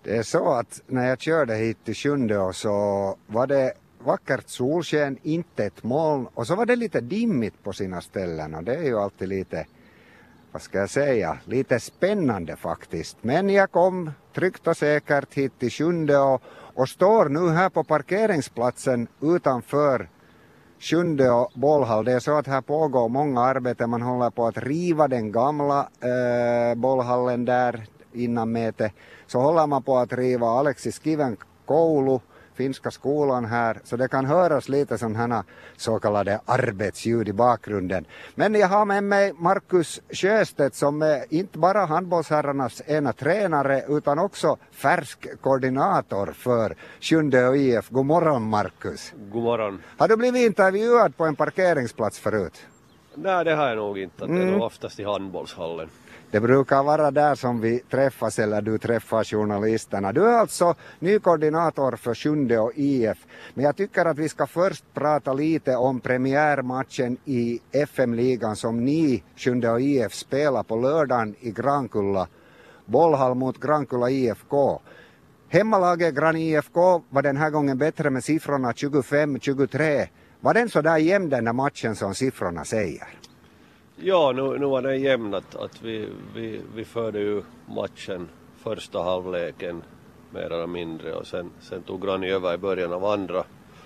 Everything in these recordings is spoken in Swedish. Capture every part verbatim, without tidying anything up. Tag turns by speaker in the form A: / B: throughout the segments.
A: Det är så att när jag körde hit till Sjundeå så var det vackert solsken, inte ett moln och så var det lite dimmigt på sina ställen och det är ju alltid lite, vad ska jag säga, lite spännande faktiskt. Men jag kom tryggt och säkert hit till Sjundeå och står nu här på parkeringsplatsen utanför Sjundeå bollhall. Det är så att här pågår många arbeten. Man håller på att riva den gamla äh, bollhallen där innan mäte. Så håller man på att riva Aleksis Kiven koulu, finska skolan här. Så det kan höras lite sån här så kallade arbetsljud i bakgrunden. Men jag har med mig Markus Sjöstedt som är inte bara handbollsherrarnas ena tränare utan också färsk koordinator för Sjundeå I F. God morgon Markus.
B: God morgon.
A: Har du blivit intervjuad på en parkeringsplats förut?
B: Nej, det har jag nog inte. Det är
A: Mm.
B: nog oftast i handbollshallen.
A: Det brukar vara där som vi träffas eller du träffar journalisterna. Du är alltså ny koordinator för Sjundeå I F. Men jag tycker att vi ska först prata lite om premiärmatchen i F M-ligan som ni, Sjundeå I F, spelar på lördagen i Grankulla. Bollhall mot Grankulla I F K. Hemmalaget Gran I F K var den här gången bättre med siffrorna tjugofem tjugotre. Var den så där jämn den här matchen som siffrorna säger?
B: Ja, nu, nu var det jämnt att, att vi, vi, vi förde ju matchen första halvleken mer eller mindre och sen, sen tog Gran över i början av andra.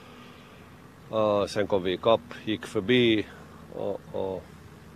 B: Uh, sen kom vi i kapp, gick förbi och, och,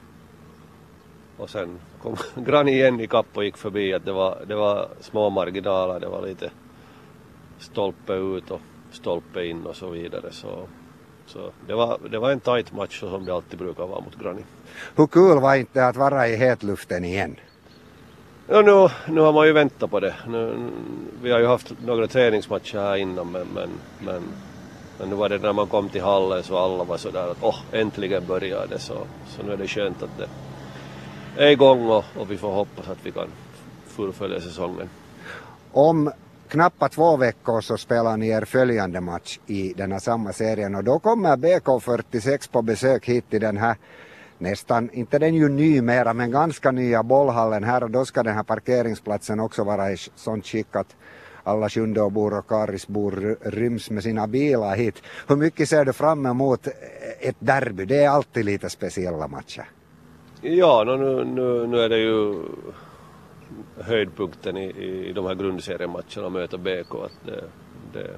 B: och sen kom Gran igen i kapp och gick förbi. Att det, var, det var små marginaler, det var lite stolpe ut och stolpe in och så vidare. Så, så det, var, det var en tight match som det alltid brukar vara mot Grani.
A: Hur kul var inte att vara i hetluften igen?
B: Ja, nu, nu har man ju väntat på det. Nu, vi har ju haft några träningsmatcher här innan men, men, men, men nu var det när man kom till hallen så alla var sådär att åh, oh, äntligen började det. Så, så nu är det skönt att det är igång och, och vi får hoppas att vi kan fullfölja säsongen.
A: Om knappt två veckor så spelar ni er följande match i den här samma serien och då kommer B K fyrtiosex på besök hit till den här nästan, inte den ju ny mera men ganska nya bollhallen här och då ska den här parkeringsplatsen också vara i sånt skick att alla Sjundeåbor och Karisbor ryms med sina bilar hit. Hur mycket ser du fram emot ett derby? Det är alltid lite speciella matcher.
B: Ja, nu, nu, nu är det ju höjdpunkten i, i de här grundseriematcherna att möta B K. Att det, det,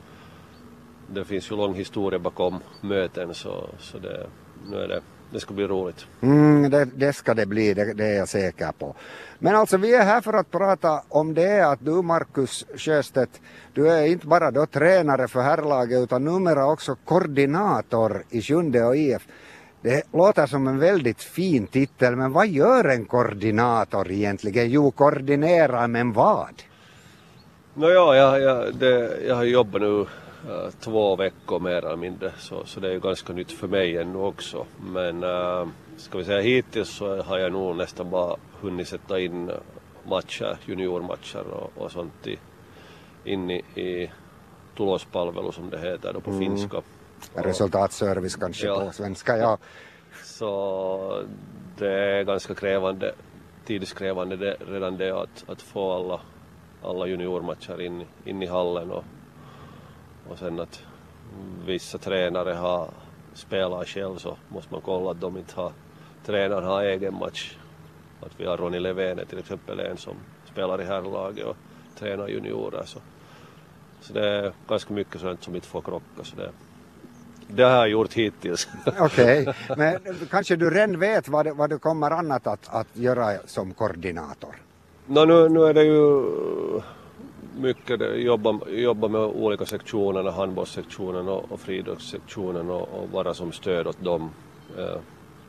B: det finns ju lång historia bakom möten så, så det, nu är det, det ska bli roligt.
A: Mm, det, det ska det bli, det, det är jag säker på. Men alltså vi är här för att prata om det att du Markus Sjöstedt, du är inte bara då tränare för herrlaget utan numera också koordinator i Sjundeå I F. Det låter som en väldigt fin titel, men vad gör en koordinator egentligen? Jo, koordinerar, men vad?
B: Nåja, jag, jag, det, jag har jobbat nu uh, två veckor mer eller mindre, så, så det är ju ganska nytt för mig ännu också. Men uh, ska vi säga hittills så har jag nog nästan bara hunnit sätta in matcher, juniormatcher och, och sånt i, in i, i tulospalvelu som det heter då på mm. finska.
A: Resultatservice kanske ja. På svenska, ja.
B: Så det är ganska krävande, tidskrävande det, redan det att, att få alla, alla juniormatcher in, in i hallen och, och sen att vissa tränare har spelat själv så måste man kolla att de inte har, tränaren har egen match. Att vi har Ronny Levene till exempel en som spelar i herrlaget och tränar juniorer så, så det är ganska mycket sånt som inte får krocka så det Det har jag gjort hittills.
A: Okej, okay. Men kanske du redan vet vad, det, vad du kommer annat att, att göra som koordinator?
B: No, nu, nu är det ju mycket jobba, jobba med olika sektionerna, handbollssektionen och, och friidrottssektionen och, och vara som stöd åt dem. Eh,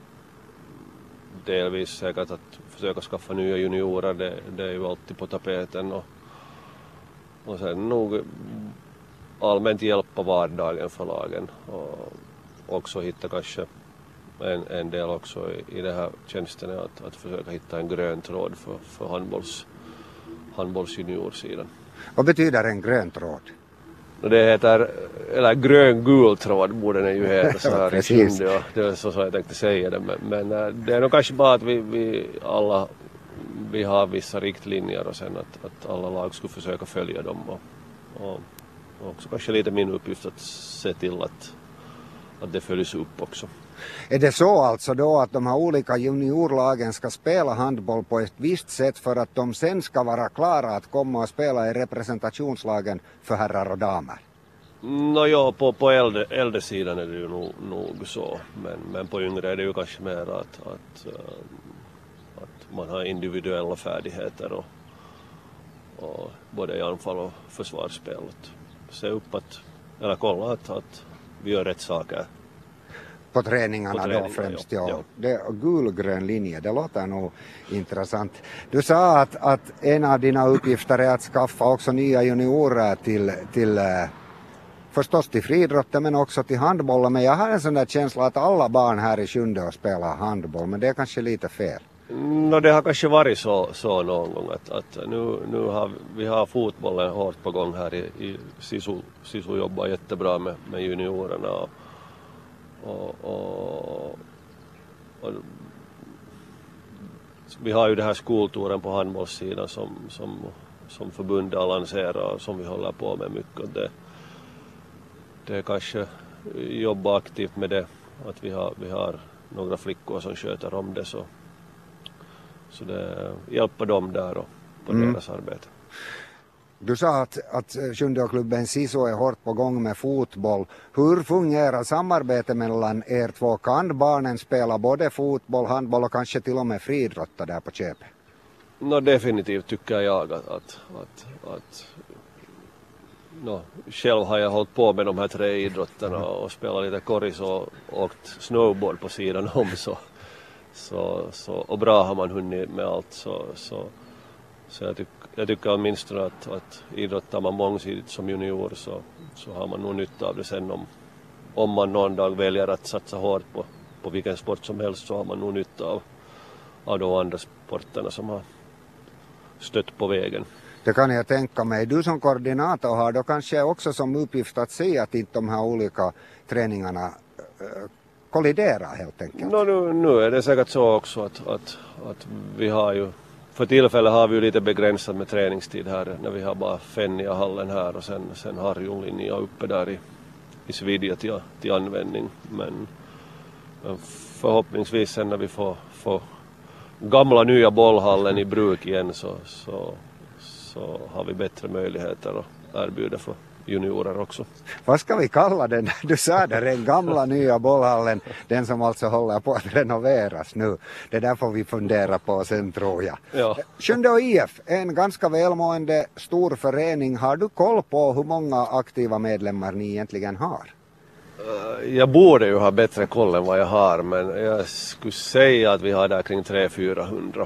B: delvis säkert att försöka skaffa nya juniorer, det, det är ju alltid på tapeten och, och sen nog allmänt hjälpa vardagen för lagen och också hitta kanske en, en del också i, i det här tjänsten att, att försöka hitta en grön tråd för, för handbolls, handbollsjuniorsidan.
A: Vad betyder en grön tråd?
B: Det heter, eller grön-gul tråd borde den ju heta så här i Sjundeå. Det är så, så jag tänkte säga det men, men det är nog kanske bara att vi, vi alla vi har vissa riktlinjer och sen att, att alla lag skulle försöka följa dem och, och, och också kanske lite min uppgift att se till att, att det följs upp också.
A: Är det så alltså då att de här olika juniorlagen ska spela handboll på ett visst sätt för att de sen ska vara klara att komma och spela i representationslagen för herrar och damer?
B: No, ja, på, på äldre, äldre sidan är det ju nog, nog så, men, men på yngre är det ju kanske mer att, att, uh, att man har individuella färdigheter och, och både i anfall och försvarsspel. Se upp att, eller kolla att, att vi gör rätt saker.
A: På träningarna, på träningarna då främst, ja. ja. Det, gulgrön linje, det låter nog intressant. Du sa att, att en av dina uppgifter är att skaffa också nya juniorer till, till förstås till friidrotten men också till handbollen. Men jag har en sån där känsla att alla barn här i Sjundeå spelar handboll, men det är kanske lite fel.
B: No, det har kanske varit så, så någon gång att, att nu, nu har vi har fotbollen hårt på gång här i, i Sisu. Sisu jobbar jättebra med, med juniorerna och, och, och, och vi har ju det här skoltouren på handbollssidan som, som, som förbundet lanserar och som vi håller på med mycket. Det, det är kanske jobba aktivt med det, att vi har, vi har några flickor som sköter om det, så, så det hjälper dem där och på mm. deras arbete.
A: Du sa att, att Sjundeåklubben Sisu är hårt på gång med fotboll. Hur fungerar samarbetet mellan er två? Kan barnen spela både fotboll, handboll och kanske till och med friidrotta där på köpet?
B: No, definitivt tycker jag att, att, att, att no, själv har jag hållit på med de här tre idrotterna och spelat lite korris och åkt snowboard på sidan om, så, så, så, och bra har man hunnit med allt, så, så, så jag, tyck, jag tycker åtminstone att, att idrottar man mångsidigt som junior så, så har man nog nytta av det sen om, om man någon dag väljer att satsa hårt på, på vilken sport som helst, så har man nog nytta av, av de andra sporterna som har stött på vägen.
A: Det kan jag tänka mig. Du som koordinator har då kanske också som uppgift att se att inte de här olika träningarna äh, kolliderar helt enkelt.
B: No, nu, nu är det säkert så också att, att, att vi har ju, för tillfället har vi ju lite begränsat med träningstid här när vi har bara Fennia-hallen här och sen, sen Harjunlinja uppe där i, i Svidja till, till användning. Men, men förhoppningsvis sen när vi får, får gamla nya bollhallen i bruk igen så, så så har vi bättre möjligheter att erbjuda för juniorer också.
A: Vad ska vi kalla den? Du sa det, den gamla nya bollhallen, den som alltså håller på att renoveras nu. Det där får vi fundera på sen, tror jag.
B: Ja.
A: Sjundeå I F, en ganska välmående stor förening. Har du koll på hur många aktiva medlemmar ni egentligen har?
B: Jag borde ju ha bättre koll än vad jag har, men jag skulle säga att vi har där kring tre till fyrahundra.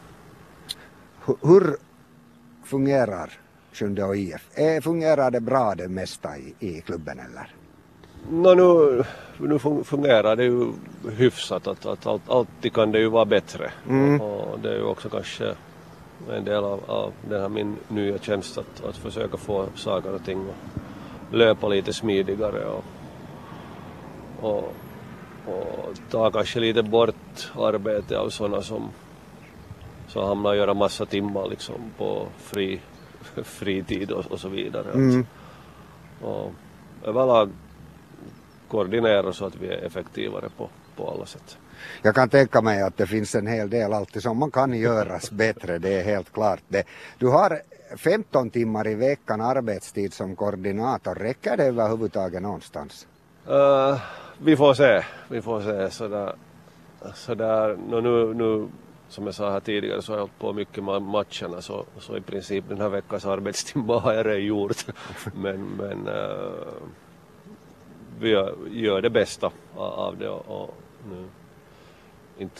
A: Hur fungerar Sjundeå I F? Är, fungerar det bra det mesta i, i klubben eller?
B: No, nu, nu fungerar det ju hyfsat, att, att allt, alltid kan det ju vara bättre. Mm. Och, och det är ju också kanske en del av, av den här min nya tjänst att, att försöka få saker och ting och löpa lite smidigare och, och, och ta kanske lite bort arbete av sådana som så hamnar att göra massa timmar liksom på fri, fritid och, och så vidare. Mm. Och överlag koordinera så att vi är effektivare på, på alla sätt.
A: Jag kan tänka mig att det finns en hel del alltid som man kan göras bättre, det är helt klart det. Du har femton timmar i veckan arbetstid som koordinator, räcker det överhuvudtaget någonstans?
B: Uh, vi får se, vi får se sådär, sådär no, nu, nu som jag sa här tidigare så har jag hållit på mycket med matcherna, så, så i princip den här veckans arbetstimmar har jag redan gjort. men men uh, vi gör, gör det bästa av det och, och nu inte,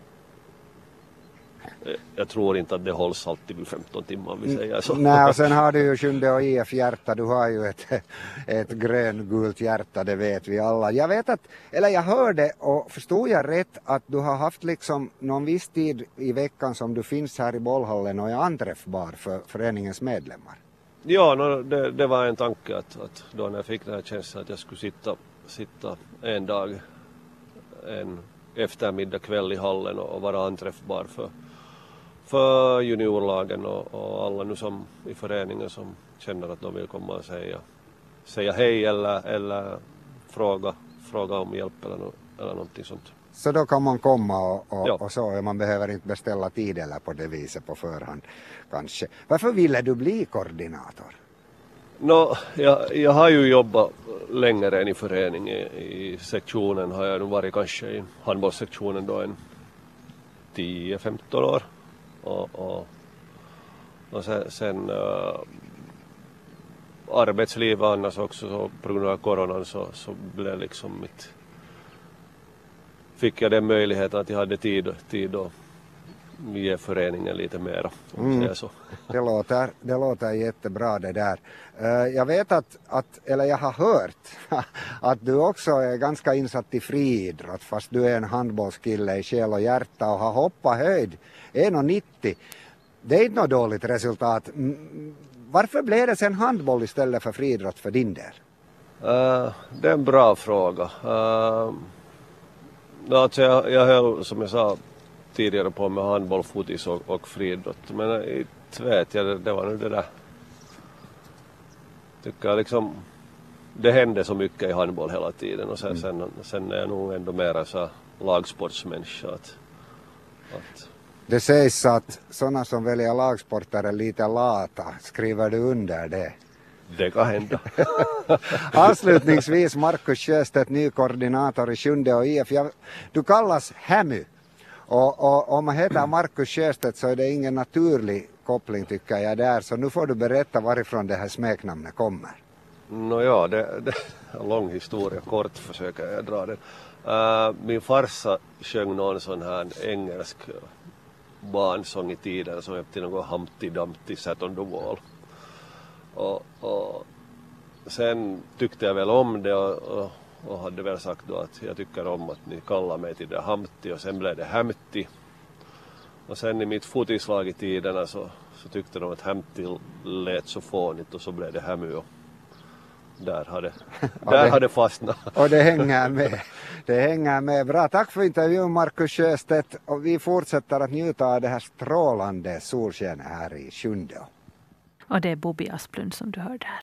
B: jag tror inte att det hålls alltid vid femton timmar, vi säger så.
A: Nej, och sen har du ju Sjundeå I F hjärta, du har ju ett, ett gröngult hjärta, det vet vi alla. Jag vet att, eller jag hörde och förstod jag rätt att du har haft liksom någon viss tid i veckan som du finns här i bollhallen och är anträffbar för föreningens medlemmar.
B: Ja, no, det, det var en tanke att, att då när jag fick den här känslan att jag skulle sitta, sitta en dag, en eftermiddag kväll i hallen och, och vara anträffbar för för juniorlagen och, och alla nu som i föreningen som känner att de vill komma och säga, säga hej eller, eller fråga, fråga om hjälp eller, no, eller någonting sånt.
A: Så då kan man komma och, och,
B: Ja.
A: och så, man behöver inte beställa tid eller på det viset på förhand kanske. Varför ville du bli koordinator?
B: No, jag, jag har ju jobbat längre än i föreningen. I, i sektionen har jag nu varit kanske i handbollssektionen då en tio femton år. Och, och, och sen, sen uh, arbetslivet annars också så på grund av coronan så, så blev liksom mitt fick jag den möjligheten att jag hade tid, tid att ge föreningen lite mera. Mm. Så.
A: Det, låter, det låter jättebra det där. Uh, jag vet att, att, eller jag har hört att du också är ganska insatt i friidrott fast du är en handbollskille i själ och hjärta och har hoppat höjd en komma nittio. Det är inte något dåligt resultat. Varför blev det sen handboll istället för friidrott för din del?
B: Uh, det är en bra fråga. Uh, alltså jag, jag höll som jag sa tidigare på med handboll, fotis och, och friidrott. Men inte vet jag, det, det var nu det där. Tycker jag liksom, det hände så mycket i handboll hela tiden och sen, mm. sen, sen är jag nog ändå mer så lagsportsmänniska. Att, att
A: det sägs att sådana som väljer lagsporter är lite lata. Skriver du under det?
B: Det kan hända.
A: Avslutningsvis Markus Sjöstedt, ny koordinator i Sjunde och I F. Jag, du kallas Hämy. Och, och om man heter Markus Sjöstedt så är det ingen naturlig koppling tycker jag där. Så nu får du berätta varifrån det här smeknamnet kommer.
B: Nå ja, det, det är en lång historia. Kort försöker jag dra den. Uh, min farsa sjöng någon sån här engelsk barnsång i tiden som hette något Humpty Dumpty Sat on the Wall. Och, och sen tyckte jag väl om det och, och, och hade väl sagt då att jag tycker om att ni kallar mig till det Humpty och sen blev det Hämty. Och sen i mitt fotislag i tiderna så, så tyckte de att Hämty lät så fånigt och så blev det Hämy och där hade där hade fastnat.
A: Och det hänger med. Det hänger med. Bra, tack för intervjun Markus Sjöstedt och vi fortsätter att njuta av det här strålande solsken här i Sjunde.
C: Och det är Bobby Asplund som du hörde här.